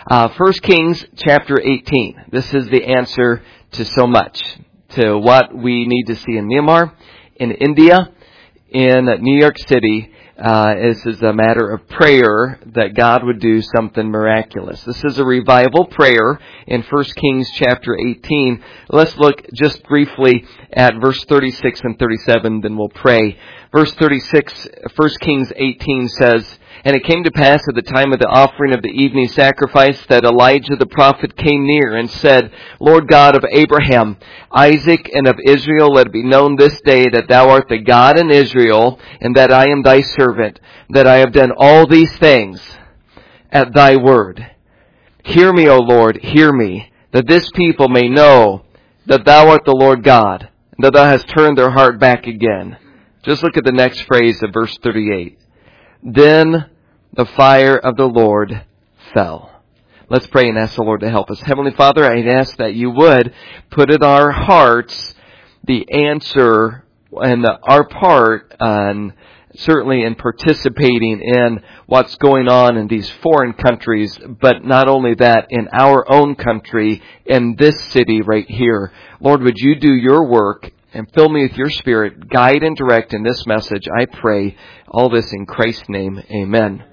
1 Kings chapter 18. This is the answer to so much, to what we need to see in Myanmar, in India, in New York City. This is a matter of prayer that God would do something miraculous. This is a revival prayer in 1 Kings chapter 18. Let's look just briefly at verse 36 and 37, then we'll pray. Verse 36, 1 Kings 18 says, "And it came to pass at the time of the offering of the evening sacrifice that Elijah the prophet came near and said, Lord God of Abraham, Isaac, and of Israel, let it be known this day that thou art the God in Israel, and that I am thy servant, that I have done all these things at thy word. Hear me, O Lord, hear me, that this people may know that thou art the Lord God, and that thou hast turned their heart back again." Just look at the next phrase of verse 38. "Then the fire of the Lord fell." Let's pray and ask the Lord to help us. Heavenly Father, I ask that you would put in our hearts the answer and our part on certainly in participating in what's going on in these foreign countries, but not only that, in our own country, in this city right here. Lord, would you do your work and fill me with your Spirit, guide and direct in this message, I pray. All this in Christ's name, amen.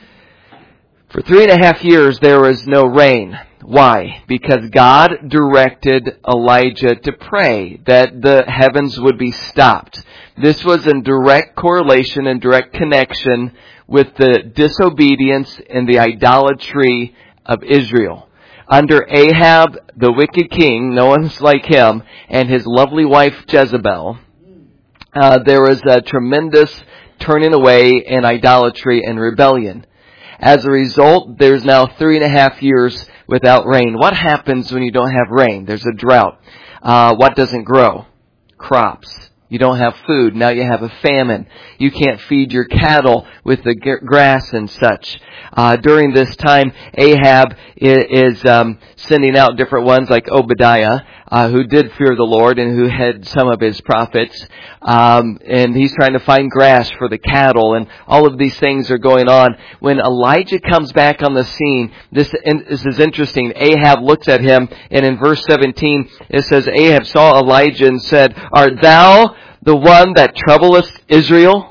For 3.5 years, there was no rain. Why? Because God directed Elijah to pray that the heavens would be stopped. This was in direct correlation and direct connection with the disobedience and the idolatry of Israel. Under Ahab, the wicked king, no one's like him, and his lovely wife Jezebel, there was a tremendous turning away and idolatry and rebellion. As a result, there's now 3.5 years without rain. What happens when you don't have rain? There's a drought. What doesn't grow? Crops. You don't have food. Now you have a famine. You can't feed your cattle with the grass and such. During this time, Ahab is sending out different ones like Obadiah, who did fear the Lord and who had some of his prophets. And he's trying to find grass for the cattle, and all of these things are going on. When Elijah comes back on the scene, this is interesting. Ahab looks at him, and in verse 17, it says, Ahab saw Elijah and said, Art thou the one that troublest Israel?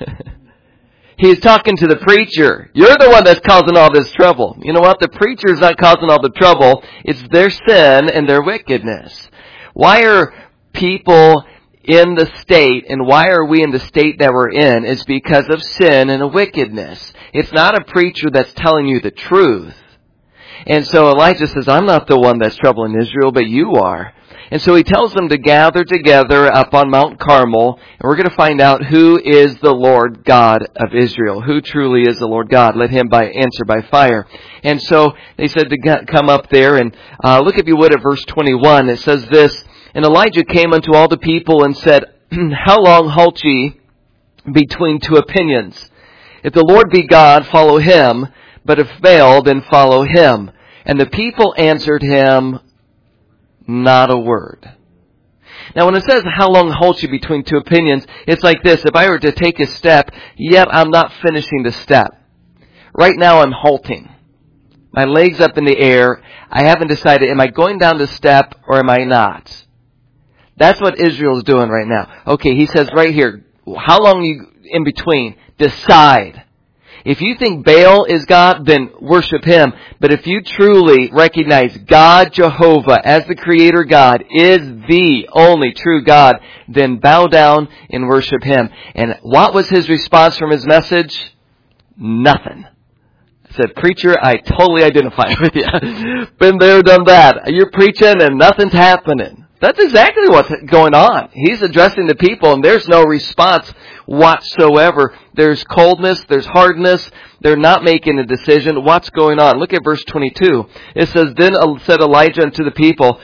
He's talking to the preacher. You're the one that's causing all this trouble. You know what? The preacher's not causing all the trouble. It's their sin and their wickedness. Why are people in the state, and why are we in the state that we're in? It's because of sin and wickedness. It's not a preacher that's telling you the truth. And so Elijah says, I'm not the one that's troubling Israel, but you are. And so he tells them to gather together up on Mount Carmel, and we're going to find out who is the Lord God of Israel. Who truly is the Lord God? Let him answer by fire. And so they said to come up there, and look if you would at verse 21. It says this, And Elijah came unto all the people and said, How long halt ye between two opinions? If the Lord be God, follow him, but if Baal, then follow him. And the people answered him, not a word. Now when it says, how long halt you between two opinions, it's like this. If I were to take a step, yet I'm not finishing the step. Right now I'm halting. My leg's up in the air. I haven't decided, am I going down the step or am I not? That's what Israel's doing right now. Okay, he says right here, how long are you in between? Decide. If you think Baal is God, then worship him. But if you truly recognize God, Jehovah, as the Creator God, is the only true God, then bow down and worship him. And what was his response from his message? Nothing. I said, preacher, I totally identify with you. Been there, done that. You're preaching and nothing's happening. That's exactly what's going on. He's addressing the people and there's no response whatsoever. There's coldness, there's hardness. They're not making a decision. What's going on? Look at verse 22. It says, Then said Elijah unto the people,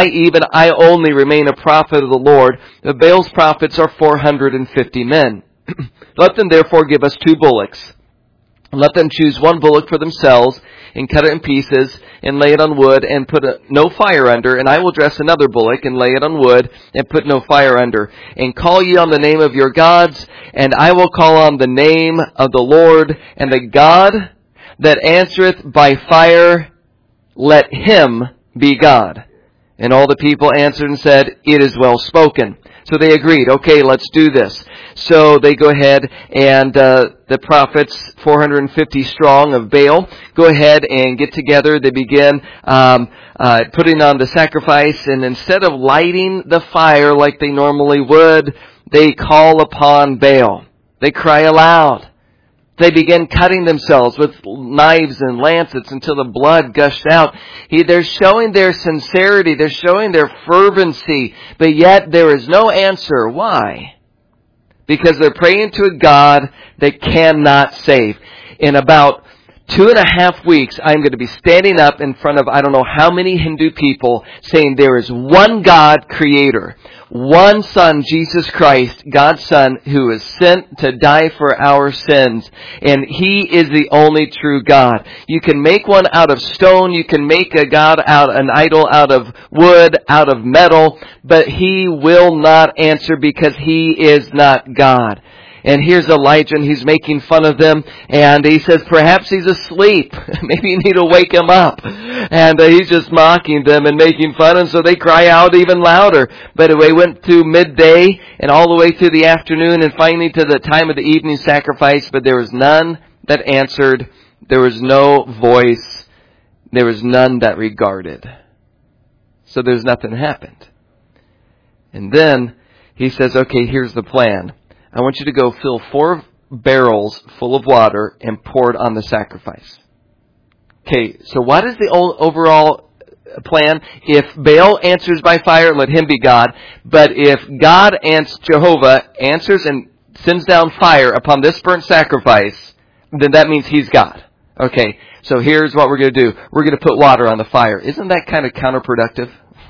I only remain a prophet of the Lord. The Baal's prophets are 450 men. Let them therefore give us 2 bullocks. Let them choose 1 bullock for themselves, and cut it in pieces, and lay it on wood, and put no fire under. And I will dress another bullock, and lay it on wood, and put no fire under. And call ye on the name of your gods, and I will call on the name of the Lord. And the God that answereth by fire let him be God. And all the people answered and said, it is well spoken. So they agreed, okay, let's do this. So they go ahead and the prophets, 450 strong of Baal, go ahead and get together. They begin putting on the sacrifice, and instead of lighting the fire like they normally would, they call upon Baal. They cry aloud. They begin cutting themselves with knives and lancets until the blood gushed out. They're showing their sincerity. They're showing their fervency. But yet there is no answer. Why? Because they're praying to a God that cannot save. In about 2.5 weeks, I'm going to be standing up in front of I don't know how many Hindu people saying there is one God creator. One Son, Jesus Christ, God's Son, who is sent to die for our sins. And He is the only true God. You can make one out of stone. You can make an idol out of wood, out of metal. But He will not answer because He is not God. And here's Elijah, and he's making fun of them. And he says, perhaps he's asleep. Maybe you need to wake him up. And he's just mocking them and making fun. And so they cry out even louder. But they went to midday and all the way through the afternoon and finally to the time of the evening sacrifice. But there was none that answered. There was no voice. There was none that regarded. So there's nothing happened. And then he says, okay, here's the plan. I want you to go fill 4 barrels full of water and pour it on the sacrifice. Okay, so what is the overall plan? If Baal answers by fire, let him be God. But if God, Jehovah, answers and sends down fire upon this burnt sacrifice, then that means He's God. Okay, so here's what we're going to do. We're going to put water on the fire. Isn't that kind of counterproductive?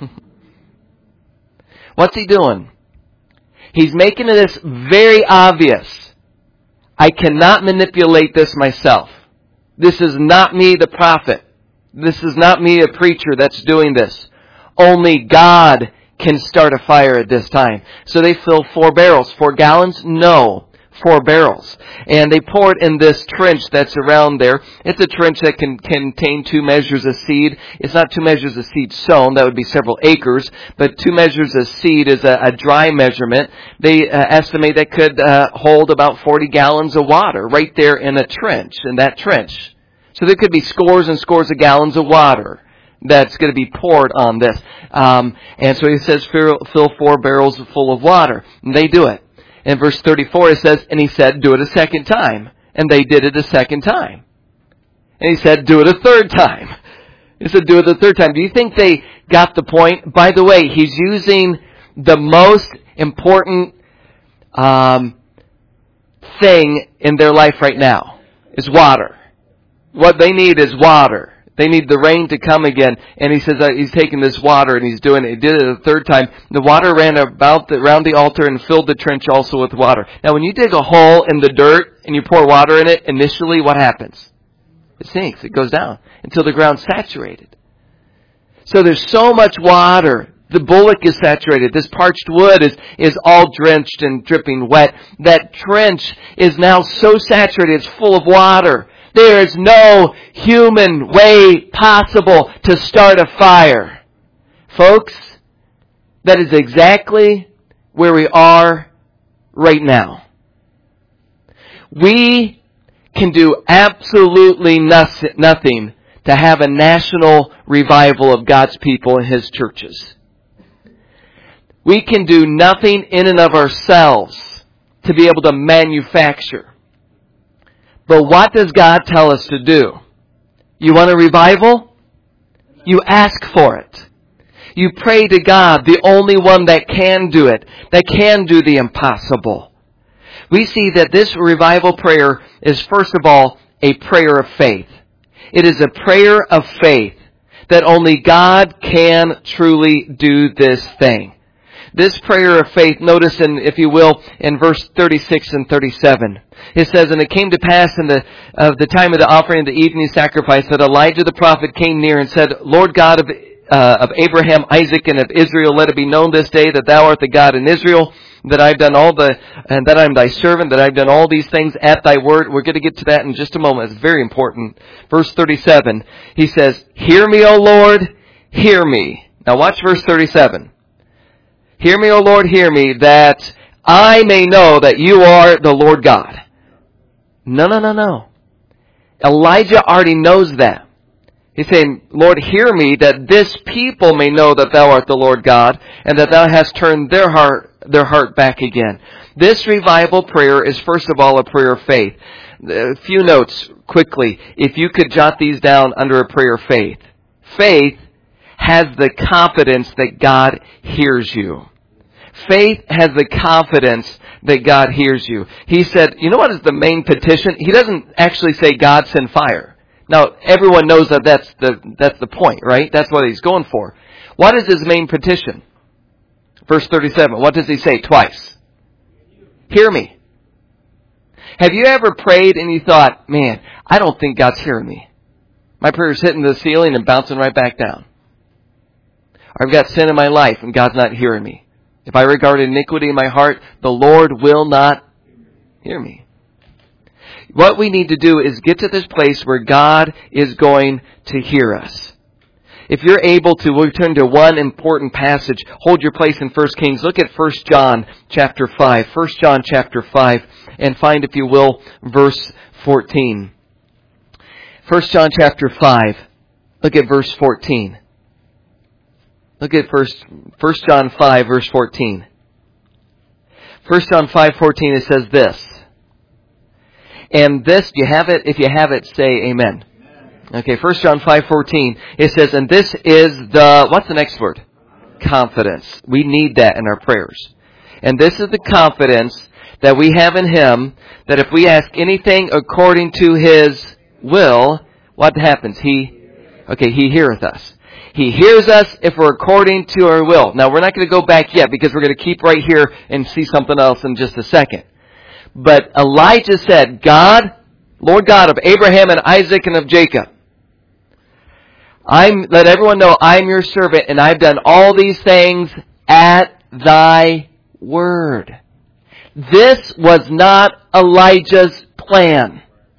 What's He doing? He's making this very obvious. I cannot manipulate this myself. This is not me, the prophet. This is not me, a preacher, that's doing this. Only God can start a fire at this time. So they fill 4 barrels. 4 gallons? No. 4 barrels. And they pour it in this trench that's around there. It's a trench that can contain 2 measures of seed. It's not 2 measures of seed sown. That would be several acres. But 2 measures of seed is a dry measurement. They estimate that could hold about 40 gallons of water right there in a trench, in that trench. So there could be scores and scores of gallons of water that's going to be poured on this. And so he says, fill 4 barrels full of water. And they do it. In verse 34 it says, and he said, do it a second time. And they did it a second time. And he said, do it a third time. He said, do it a third time. Do you think they got the point? By the way, he's using the most important thing in their life right now is water. What they need is water. They need the rain to come again. And he says he's taking this water and he's doing it. He did it a third time. The water ran around the altar and filled the trench also with water. Now when you dig a hole in the dirt and you pour water in it, initially what happens? It sinks. It goes down until the ground's saturated. So there's so much water. The bullock is saturated. This parched wood is all drenched and dripping wet. That trench is now so saturated it's full of water. There is no human way possible to start a fire. Folks, that is exactly where we are right now. We can do absolutely nothing to have a national revival of God's people and His churches. We can do nothing in and of ourselves to be able to manufacture. But what does God tell us to do? You want a revival? You ask for it. You pray to God, the only one that can do it, that can do the impossible. We see that this revival prayer is first of all a prayer of faith. It is a prayer of faith that only God can truly do this thing. This prayer of faith, notice if you will, in verse 36 and 37. It says, and it came to pass in the time of the offering of the evening sacrifice that Elijah the prophet came near and said, Lord God of of Abraham, Isaac, and of Israel, let it be known this day that thou art the God in Israel, that I've done and that I'm thy servant, that I've done all these things at thy word. We're going to get to that in just a moment. It's very important. Verse 37, he says, hear me, O Lord, hear me. Now watch verse 37. Hear me, O Lord, hear me, that I may know that you are the Lord God. No. Elijah already knows that. He's saying, Lord, hear me, that this people may know that thou art the Lord God, and that thou hast turned their heart back again. This revival prayer is first of all a prayer of faith. A few notes quickly, if you could jot these down under a prayer of faith. Faith has the confidence that God hears you. Faith has the confidence that God hears you. He said, you know what is the main petition? He doesn't actually say, God, send fire. Now, everyone knows that that's the point, right? That's what he's going for. What is his main petition? Verse 37, what does he say twice? Hear me. Have you ever prayed and you thought, man, I don't think God's hearing me. My prayer's hitting the ceiling and bouncing right back down. Or I've got sin in my life and God's not hearing me. If I regard iniquity in my heart, the Lord will not hear me. What we need to do is get to this place where God is going to hear us. If you're able to, we'll turn to one important passage. Hold your place in 1 Kings. Look at 1 John chapter 5. 1 John chapter 5. And find, if you will, verse 14. 1 John chapter 5. Look at verse 14. Look at 1 John 5, verse 14. 1 John 5:14, it says this. And this, do you have it? If you have it, say amen. Okay, 1 John 5:14, it says, and this is what's the next word? Confidence. We need that in our prayers. And this is the confidence that we have in Him, that if we ask anything according to His will, what happens? He heareth us. He hears us if we're according to our will. Now, we're not going to go back yet because we're going to keep right here and see something else in just a second. But Elijah said, God, Lord God of Abraham and Isaac and of Jacob, let everyone know I'm your servant and I've done all these things at thy word. This was not Elijah's plan.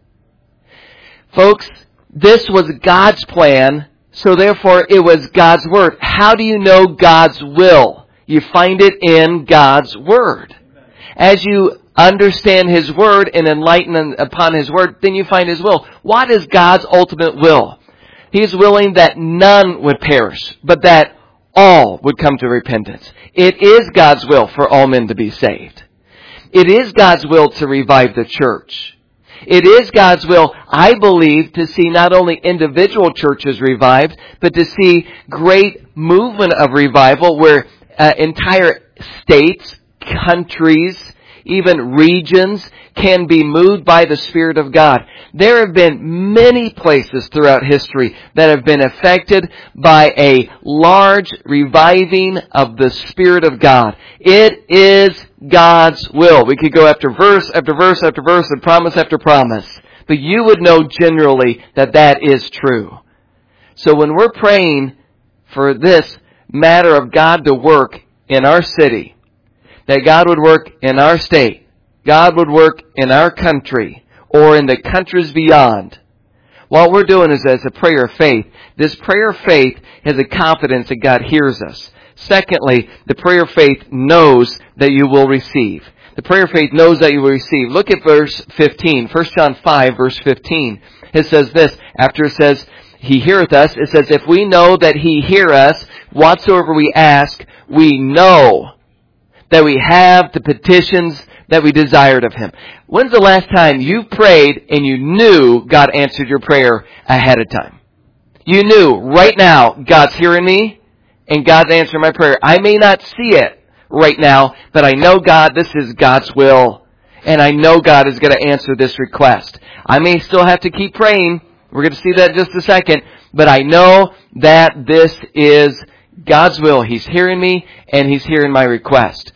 Folks, this was God's plan. So therefore, it was God's word. How do you know God's will? You find it in God's word. As you understand His word and enlighten upon His word, then you find His will. What is God's ultimate will? He is willing that none would perish, but that all would come to repentance. It is God's will for all men to be saved. It is God's will to revive the church. It is God's will, I believe, to see not only individual churches revived, but to see great movement of revival where entire states, countries, even regions can be moved by the Spirit of God. There have been many places throughout history that have been affected by a large reviving of the Spirit of God. It is God's will. We could go after verse after verse after verse and promise after promise. But you would know generally that that is true. So when we're praying for this matter of God to work in our city, that God would work in our state, God would work in our country, or in the countries beyond, what we're doing is as a prayer of faith. This prayer of faith has a confidence that God hears us. Secondly, the prayer of faith knows that you will receive. The prayer of faith knows that you will receive. Look at verse 15. 1 John 5, verse 15. It says this, after it says, He heareth us, it says, if we know that He hear us, whatsoever we ask, we know that we have the petitions that we desired of Him. When's the last time you prayed and you knew God answered your prayer ahead of time? You knew right now God's hearing me and God's answering my prayer. I may not see it right now, but I know God, this is God's will. And I know God is going to answer this request. I may still have to keep praying. We're going to see that in just a second. But I know that this is God's will. He's hearing me and He's hearing my request.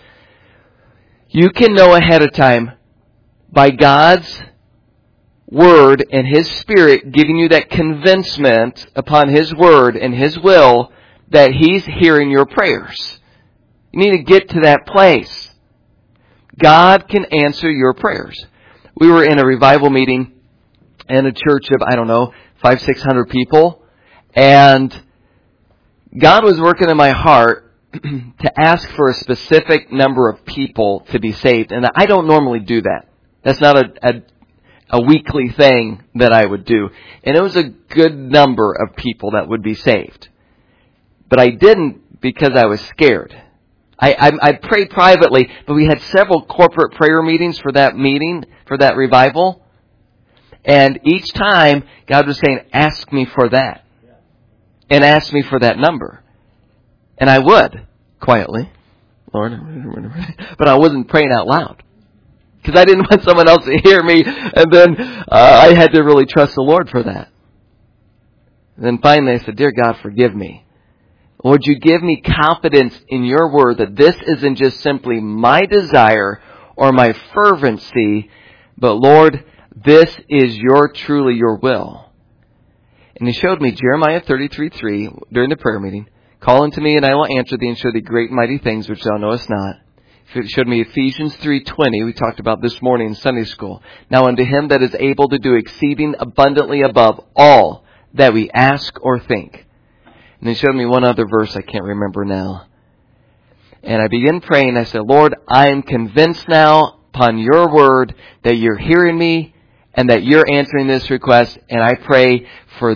You can know ahead of time by God's Word and His Spirit giving you that convincement upon His Word and His will that He's hearing your prayers. You need to get to that place. God can answer your prayers. We were in a revival meeting in a church of, 500-600 people. And God was working in my heart to ask for a specific number of people to be saved. And I don't normally do that. That's not a weekly thing that I would do. And it was a good number of people that would be saved. But I didn't because I was scared. I prayed privately, but we had several corporate prayer meetings for that revival. And each time, God was saying, ask me for that. And ask me for that number. And I would, quietly. Lord, but I wasn't praying out loud. Because I didn't want someone else to hear me. And then I had to really trust the Lord for that. And then finally I said, Dear God, forgive me. Would you give me confidence in your word that this isn't just simply my desire or my fervency, but Lord, this is truly your will. And He showed me Jeremiah 33:3 during the prayer meeting. Call unto me and I will answer thee and show thee great and mighty things which thou knowest not. He showed me Ephesians 3:20. We talked about this morning in Sunday school. Now unto Him that is able to do exceeding abundantly above all that we ask or think. And He showed me one other verse I can't remember now. And I began praying. I said, Lord, I am convinced now upon your word that you're hearing me and that you're answering this request. And I pray for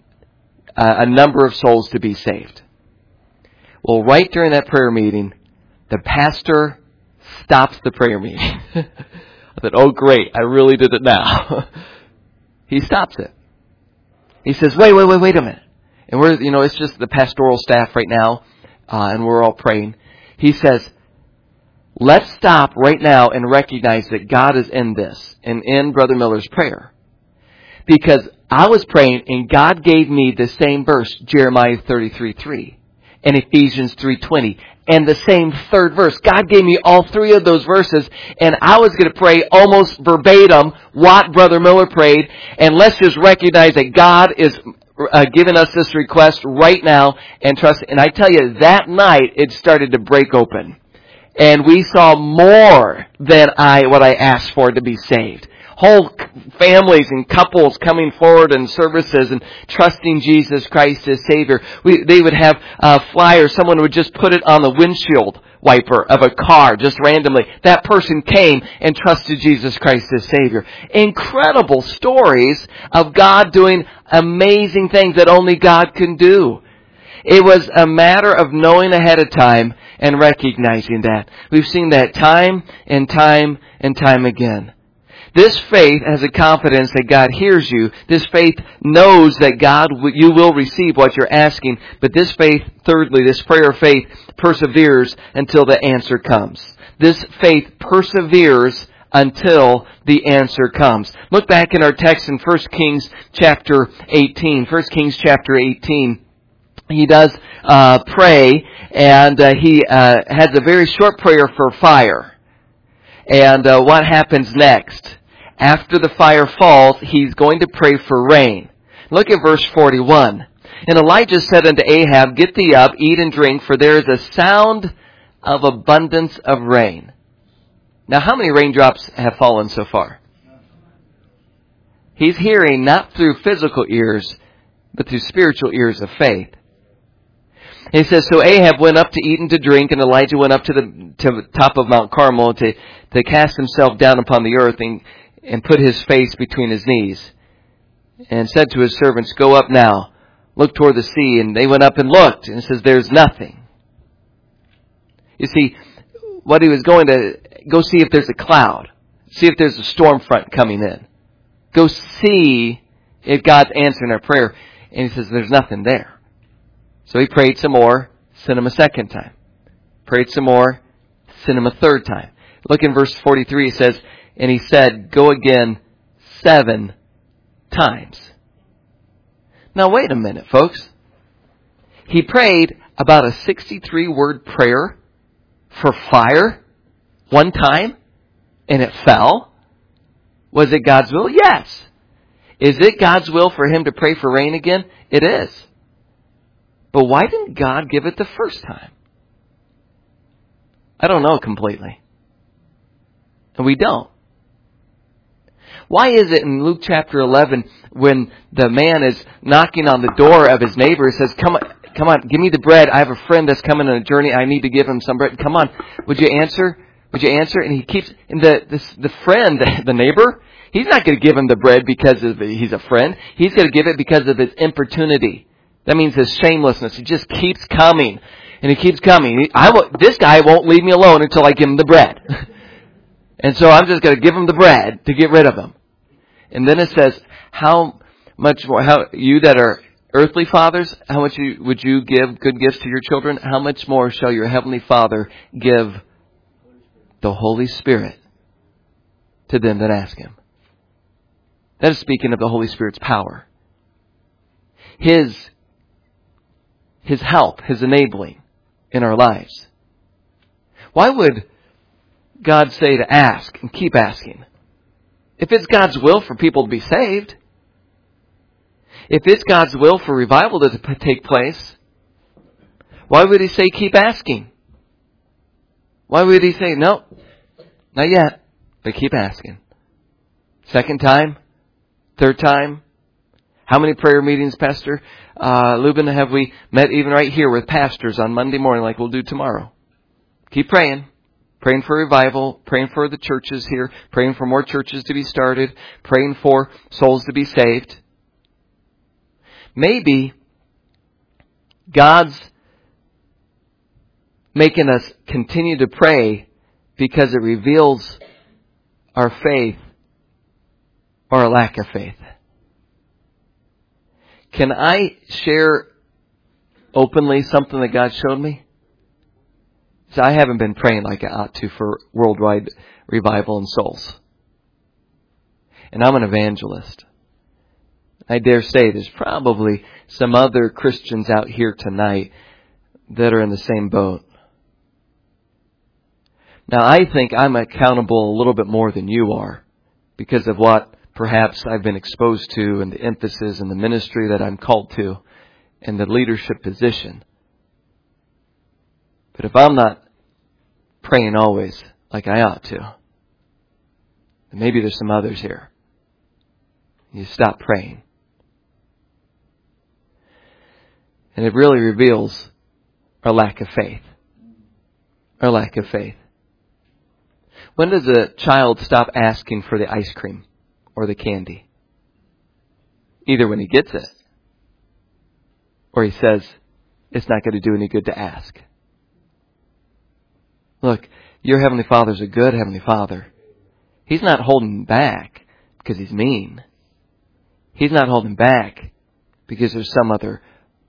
a number of souls to be saved. Well, right during that prayer meeting, the pastor stops the prayer meeting. I said, oh great, I really did it now. He stops it. He says, wait a minute. And it's just the pastoral staff right now, and we're all praying. He says, let's stop right now and recognize that God is in this, and in Brother Miller's prayer. Because I was praying, and God gave me the same verse, Jeremiah 33:3, and Ephesians 3:20, and the same third verse. God gave me all three of those verses, and I was going to pray almost verbatim what Brother Miller prayed, and let's just recognize that God is giving us this request right now and trust. And I tell you, that night it started to break open. And we saw more than what I asked for to be saved. Whole families and couples coming forward in services and trusting Jesus Christ as Savior. They would have flyers. Someone would just put it on the windshield wiper of a car just randomly. That person came and trusted Jesus Christ as Savior. Incredible stories of God doing amazing things that only God can do. It was a matter of knowing ahead of time and recognizing that. We've seen that time and time and time again. This faith has a confidence that God hears you. This faith knows that you will receive what you're asking. But this faith, thirdly, this prayer of faith perseveres until the answer comes. This faith perseveres until the answer comes. Look back in our text in 1 Kings chapter 18. 1 Kings chapter 18. He does pray, and he has a very short prayer for fire. And what happens next? After the fire falls, he's going to pray for rain. Look at verse 41. And Elijah said unto Ahab, Get thee up, eat and drink, for there is a sound of abundance of rain. Now, how many raindrops have fallen so far? He's hearing not through physical ears, but through spiritual ears of faith. He says, so Ahab went up to eat and to drink, and Elijah went up to the top of Mount Carmel to cast himself down upon the earth and put his face between his knees, and said to his servants, Go up now, look toward the sea. And they went up and looked, and it says, there's nothing. You see, what he was going to go see if there's a cloud, see if there's a storm front coming in. Go see if God's answering our prayer. And he says, there's nothing there. So he prayed some more, sent him a second time. Prayed some more, sent him a third time. Look in verse 43, it says, and he said, Go again 7 times. Now wait a minute, folks. He prayed about a 63-word prayer for fire one time, and it fell. Was it God's will? Yes. Is it God's will for him to pray for rain again? It is. But why didn't God give it the first time? I don't know completely. And we don't. Why is it in Luke chapter 11, when the man is knocking on the door of his neighbor, he says, come on, give me the bread. I have a friend that's coming on a journey. I need to give him some bread. Come on. Would you answer? Would you answer? And he keeps, and the friend, the neighbor, he's not going to give him the bread because he's a friend. He's going to give it because of his importunity. That means his shamelessness. He just keeps coming. And he keeps coming. This guy won't leave me alone until I give him the bread. And so I'm just going to give him the bread to get rid of him. And then it says, how much more, you that are earthly fathers, how much would you give good gifts to your children? How much more shall your heavenly Father give the Holy Spirit to them that ask Him? That is speaking of the Holy Spirit's power. His help, His enabling in our lives. Why would God say to ask and keep asking? If it's God's will for people to be saved, if it's God's will for revival to take place, why would He say keep asking? Why would He say no, not yet, but keep asking? Second time? Third time? How many prayer meetings, Pastor Lubin, have we met even right here with pastors on Monday morning like we'll do tomorrow? Keep praying. Praying for revival, praying for the churches here, praying for more churches to be started, praying for souls to be saved. Maybe God's making us continue to pray because it reveals our faith or a lack of faith. Can I share openly something that God showed me? So I haven't been praying like I ought to for worldwide revival and souls. And I'm an evangelist. I dare say there's probably some other Christians out here tonight that are in the same boat. Now I think I'm accountable a little bit more than you are because of what perhaps I've been exposed to and the emphasis and the ministry that I'm called to and the leadership position. But if I'm not praying always like I ought to, then maybe there's some others here. You stop praying. And it really reveals our lack of faith. Our lack of faith. When does a child stop asking for the ice cream or the candy? Either when he gets it, or he says, it's not going to do any good to ask. Look, your Heavenly Father's a good Heavenly Father. He's not holding back because He's mean. He's not holding back because there's some other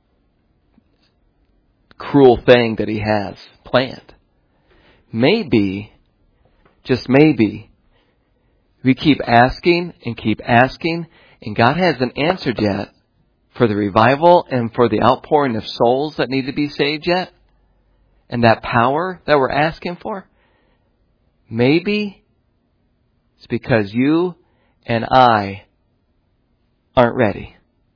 cruel thing that He has planned. Maybe, just maybe, we keep asking, and God hasn't answered yet for the revival and for the outpouring of souls that need to be saved yet. And that power that we're asking for, maybe it's because you and I aren't ready.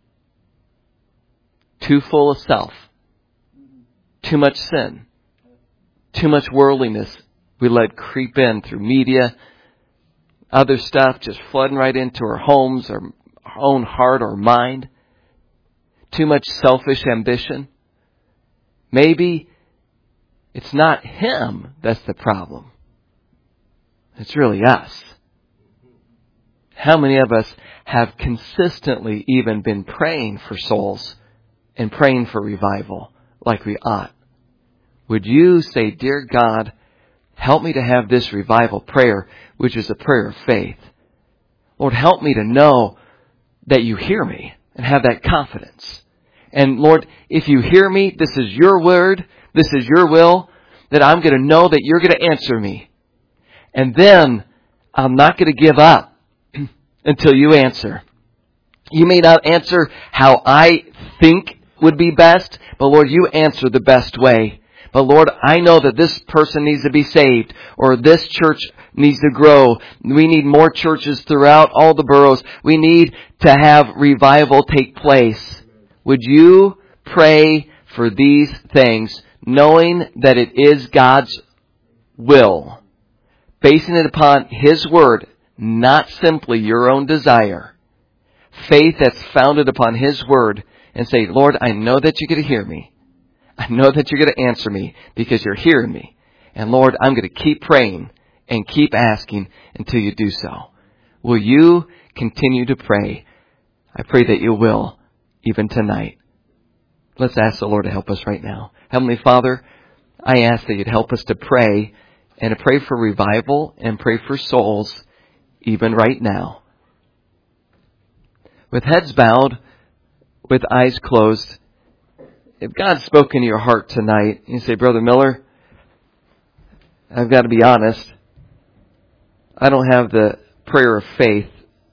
Too full of self. Too much sin. Too much worldliness we let creep in through media. Other stuff just flooding right into our homes, our own heart or mind. Too much selfish ambition. Maybe it's not Him that's the problem. It's really us. How many of us have consistently even been praying for souls and praying for revival like we ought? Would you say, dear God, help me to have this revival prayer, which is a prayer of faith. Lord, help me to know that you hear me and have that confidence. And Lord, if you hear me, this is your word, this is your will, that I'm going to know that you're going to answer me. And then I'm not going to give up until you answer. You may not answer how I think would be best, but Lord, you answer the best way. But Lord, I know that this person needs to be saved, or this church needs to grow. We need more churches throughout all the boroughs. We need to have revival take place. Would you pray for these things, knowing that it is God's will, basing it upon His Word, not simply your own desire. Faith that's founded upon His Word, and say, Lord, I know that you're going to hear me. I know that you're going to answer me because you're hearing me. And Lord, I'm going to keep praying and keep asking until you do so. Will you continue to pray? I pray that you will, even tonight. Let's ask the Lord to help us right now. Heavenly Father, I ask that you'd help us to pray and to pray for revival and pray for souls, even right now. With heads bowed, with eyes closed, if God's spoken to your heart tonight, you say, Brother Miller, I've got to be honest. I don't have the prayer of faith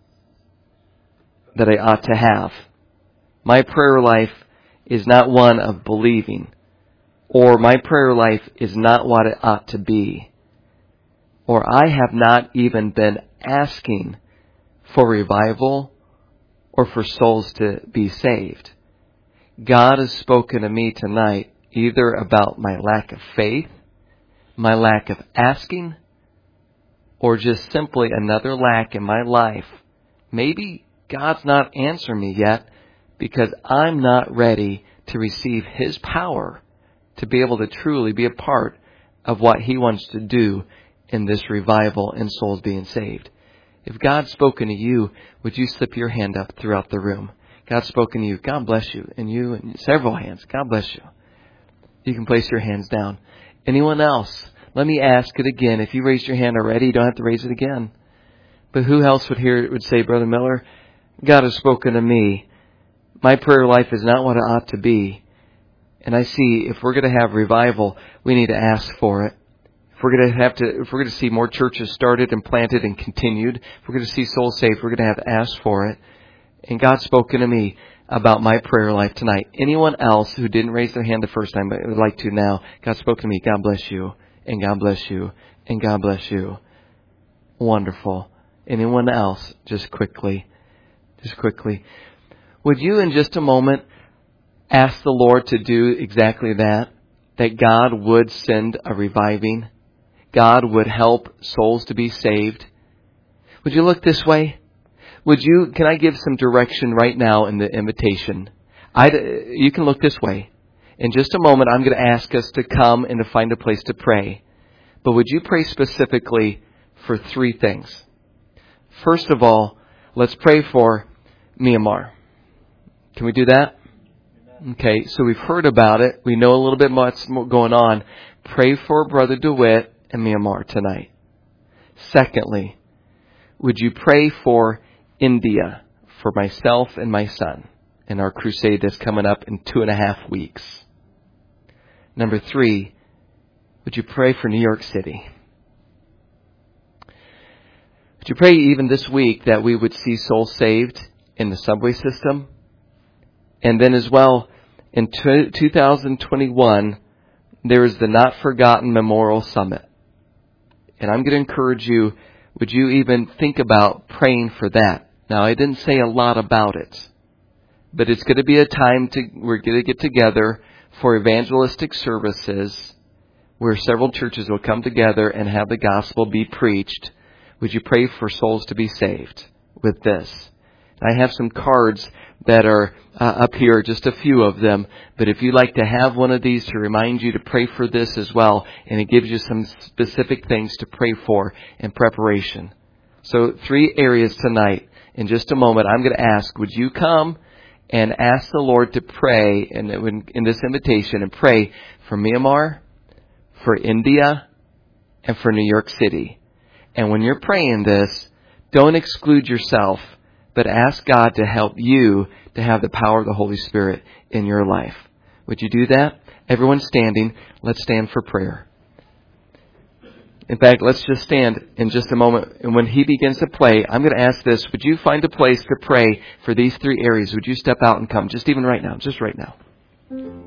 that I ought to have. My prayer life is not one of believing, or my prayer life is not what it ought to be, or I have not even been asking for revival or for souls to be saved. God has spoken to me tonight either about my lack of faith, my lack of asking, or just simply another lack in my life. Maybe God's not answering me yet because I'm not ready to receive His power to be able to truly be a part of what He wants to do in this revival and souls being saved. If God's spoken to you, would you slip your hand up throughout the room? God's spoken to you. God bless you. And you, and several hands. God bless you. You can place your hands down. Anyone else? Let me ask it again. If you raised your hand already, you don't have to raise it again. But who else would hear it would say, Brother Miller, God has spoken to me. My prayer life is not what it ought to be. And I see if we're going to have revival, we need to ask for it. If we're going to see more churches started and planted and continued, if we're going to see souls saved, we're going to have to ask for it. And God's spoken to me about my prayer life tonight. Anyone else who didn't raise their hand the first time but would like to now, God spoke to me. God bless you. And God bless you. And God bless you. Wonderful. Anyone else? Just quickly. Would you in just a moment ask the Lord to do exactly that? That God would send a reviving. God would help souls to be saved. Would you look this way? Can I give some direction right now in the invitation? You can look this way. In just a moment, I'm going to ask us to come and to find a place to pray. But would you pray specifically for 3 things? First of all, let's pray for Myanmar. Can we do that? Okay, so we've heard about it. We know a little bit what's going on. Pray for Brother DeWitt and Myanmar tonight. Secondly, would you pray for India, for myself and my son, in our crusade that's coming up in 2.5 weeks? Number 3, would you pray for New York City? Would you pray even this week that we would see souls saved in the subway system? And then as well, in 2021, there is the Not Forgotten Memorial Summit. And I'm going to encourage you, would you even think about praying for that? Now, I didn't say a lot about it, but it's going to be a time we're going to get together for evangelistic services where several churches will come together and have the gospel be preached. Would you pray for souls to be saved with this? I have some cards that are up here, just a few of them. But if you'd like to have one of these to remind you to pray for this as well, and it gives you some specific things to pray for in preparation. So 3 areas tonight. In just a moment, I'm going to ask, would you come and ask the Lord to pray in this invitation and pray for Myanmar, for India, and for New York City. And when you're praying this, don't exclude yourself, but ask God to help you to have the power of the Holy Spirit in your life. Would you do that? Everyone standing. Let's stand for prayer. In fact, let's just stand in just a moment. And when he begins to play, I'm going to ask this. Would you find a place to pray for these 3 areas? Would you step out and come? Just even right now. Just right now.